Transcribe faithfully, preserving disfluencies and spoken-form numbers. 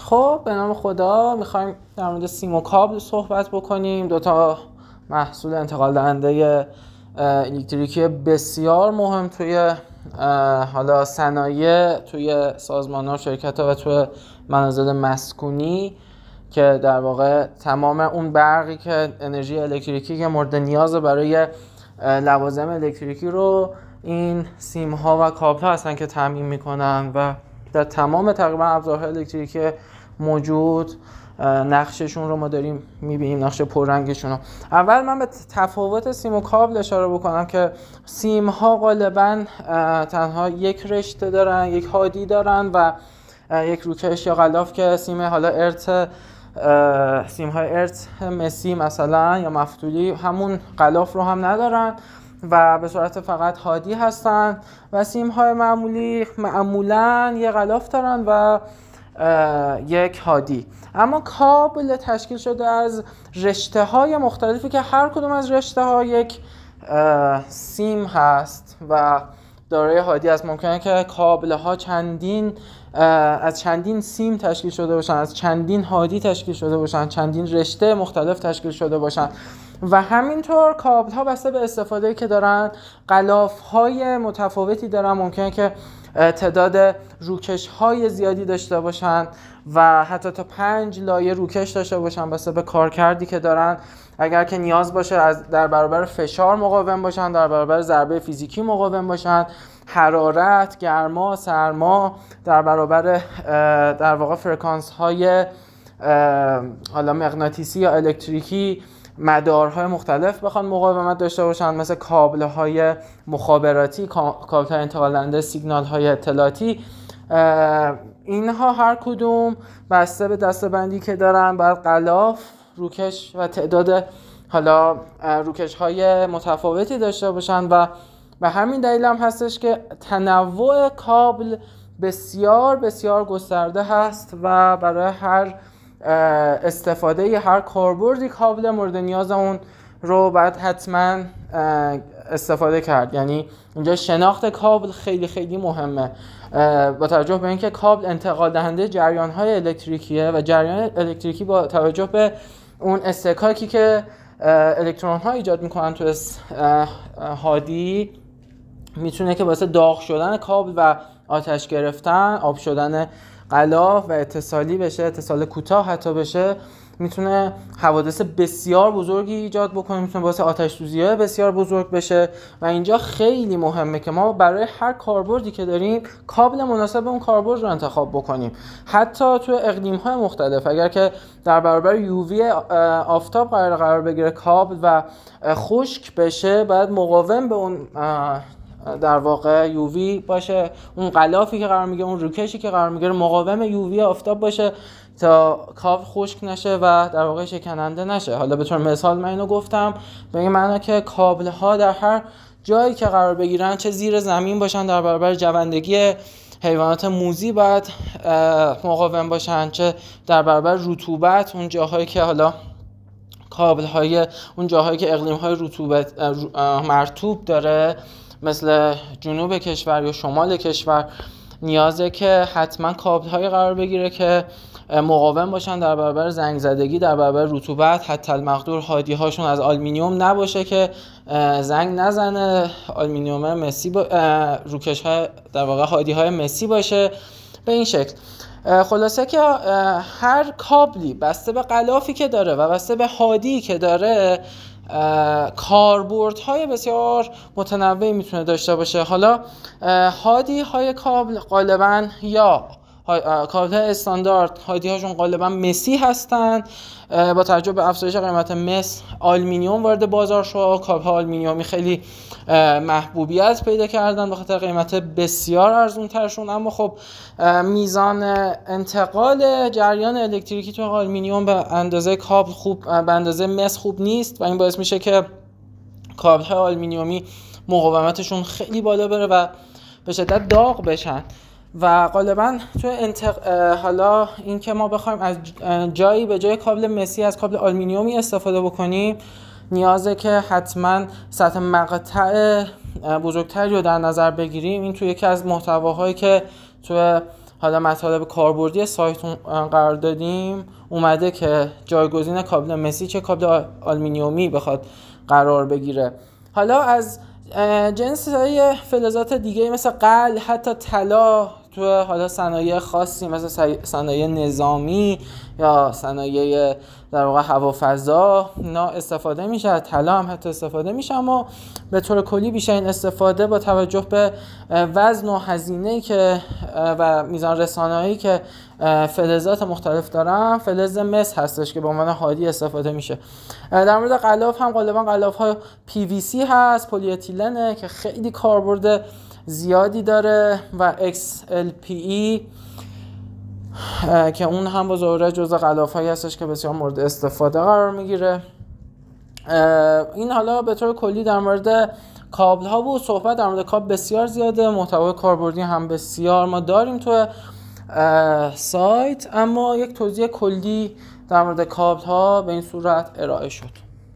خب به نام خدا میخوایم در مورد سیم و کابل صحبت بکنیم. دو تا محصول انتقال دهنده الکتریکی بسیار مهم توی حالا صنایع، توی سازمان‌ها و شرکت‌ها و توی منازل مسکونی که در واقع تمام اون برقی که انرژی الکتریکی که مورد نیاز برای لوازم الکتریکی رو این سیم‌ها و کابل‌ها هستن که تامین میکنن و در تمام تقریبا ابزارهای الکتریکی موجود نقششون رو ما داریم میبینیم، نقش پررنگشون رو. اول من به تفاوت سیم و کابل اشاره بکنم که سیم ها غالبا تنها یک رشته دارن، یک هادی دارن و یک روکش یا غلاف که سیم حالا ارت سیم های ارت مسی مثلا یا مفتولی همون غلاف رو هم ندارن و به صورت فقط هادی هستن و سیم های معمولی معمولا یه غلاف دارن و یک هادی. اما کابل تشکیل شده از رشته های مختلفی که هر کدوم از رشته ها یک سیم هست و دارای هادی است. ممکنه که کابل ها چندین از چندین سیم تشکیل شده باشن، از چندین هادی تشکیل شده باشن، چندین رشته مختلف تشکیل شده باشن و همینطور کابل ها بسته به استفاده که دارن غلاف های متفاوتی دارن. ممکنه که تعداد روکش های زیادی داشته باشن و حتی تا پنج لایه روکش داشته باشن بسته به کارکردی که دارن. اگر که نیاز باشه از در برابر فشار مقاوم باشن، در برابر ضربه فیزیکی مقاوم باشن، حرارت، گرما، سرما، در برابر در واقع فرکانس های حالا مغناطیسی یا الکتریکی، مدارهای مختلف بخوان مقاومت داشته باشن، مثل کابل‌های مخابراتی، کابل‌های انتقال دهنده سیگنال‌های اطلاعاتی. اینها هر کدوم بسته به دسته‌بندی که دارن باید غلاف، روکش و تعداد حالا روکش‌های متفاوتی داشته باشن و به همین دلیل هم هستش که تنوع کابل بسیار بسیار گسترده هست و برای هر استفاده هر کاربردی کابل مورد نیاز اون رو باید حتما استفاده کرد. یعنی اینجا شناخت کابل خیلی خیلی مهمه با توجه به اینکه کابل انتقال دهنده جریان‌های الکتریکیه و جریان الکتریکی با توجه به اون استکاکی که الکترون‌ها ایجاد می‌کنن تو هادی میتونه که واسه داغ شدن کابل و آتش گرفتن، آب شدن غلاف و اتصالی بشه، اتصال کوتاه حتی بشه، میتونه حوادث بسیار بزرگی ایجاد بکنه، میتونه باعث آتش سوزی‌های بسیار بزرگ بشه و اینجا خیلی مهمه که ما برای هر کاربردی که داریم کابل مناسب اون کاربرد رو انتخاب بکنیم. حتی تو اقلیم‌های مختلف اگر که در برابر یووی آفتاب قرار قرار بگیره کابل و خشک بشه، باید مقاوم به اون در واقع یووی باشه، اون غلافی که قرار میگیره، اون روکشی که قرار میگیره مقاوم یووی آفتاب باشه تا کابل خشک نشه و در واقع شکننده نشه. حالا به طور مثال من اینو گفتم به این معنی که کابل ها در هر جایی که قرار بگیرن، چه زیر زمین باشن در برابر جوندگی حیوانات موذی باید مقاوم باشن، چه در برابر رطوبت، اون جاهایی که حالا کابل های اون جاهایی که اقلیم های رطوبت مرطوب داره مثل جنوب کشور یا شمال کشور، نیازه که حتما کابل های قرار بگیره که مقاوم باشن در برابر زنگ زدگی، در برابر رطوبت. حتی المقدور هادی هاشون از آلومینیوم نباشه که زنگ نزنه، آلومینیوم مسی با روکش های در واقع هادی های مسی باشه. به این شکل خلاصه که هر کابلی بسته به غلافی که داره و بسته به هادی که داره کاربردهای بسیار متنوعی میتونه داشته باشه. حالا هادی های کابل غالبا یا کابل استاندارد هادی هاشون غالبا مسی هستن. با توجه به افزایش قیمت مس آلومینیوم وارد بازار شد، کابل ها آلومینیومی خیلی محبوبیت پیدا کردن به خاطر قیمت بسیار ارزون ترشون. اما خب میزان انتقال جریان الکتریکی تو آلومینیوم به اندازه کابل خوب به اندازه مس خوب نیست و این باعث میشه که کابل های آلومینیومی مقاومتشون خیلی بالا بره و به شدت داغ بشن و غالبا تو انتق... حالا این که ما بخوایم از جایی به جای کابل مسی از کابل آلومینیومی استفاده بکنیم، نیازه که حتما سطح مقطع بزرگتری رو در نظر بگیریم. این تو یکی از محتواهایی که تو حالا مطالب کاربردی سایت قرار دادیم اومده که جایگزین کابل مسی چه کابل آلومینیومی بخواد قرار بگیره. حالا از جنس های فلزات دیگه مثل قل، حتی طلا تو حالا صنایع خاصی مثل صنایع نظامی یا صنایع در واقع هوافضا اینا استفاده میشه، طلا هم حتی استفاده میشه، اما به طور کلی بیشتر این استفاده با توجه به وزن و هزینه‌ای که و میزان رسانه‌ای که فلزات مختلف دارن فلز مس هستش که به عنوان هادی استفاده میشه. در مورد غلاف هم غالبا غلاف‌ها پی وی سی هست، پلی اتیلنه که خیلی کاربرد زیادی داره و ایکس ال پی ای که اون هم با ظاهر جزء غلاف‌هایی هستش که بسیار مورد استفاده قرار میگیره. این حالا به طور کلی در مورد کابل ها بود. صحبت در مورد کابل بسیار زیاده، محتوای کاربردی هم بسیار ما داریم تو سایت، اما یک توضیح کلی در مورد کابل ها به این صورت ارائه شد.